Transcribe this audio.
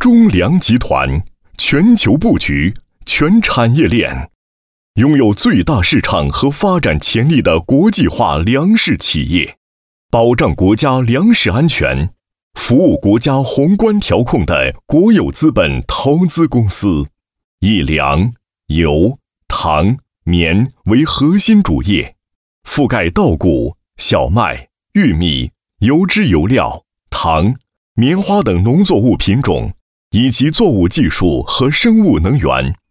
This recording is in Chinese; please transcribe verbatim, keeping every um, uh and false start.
中粮集团，全球布局，全产业链，拥有最大市场和发展潜力的国际化粮食企业，保障国家粮食安全，服务国家宏观调控的国有资本投资公司，以粮、油、糖、棉为核心主业，覆盖稻谷、小麦、玉米、油脂油料、糖、棉花等农作物品种，以及作物技术和生物能源，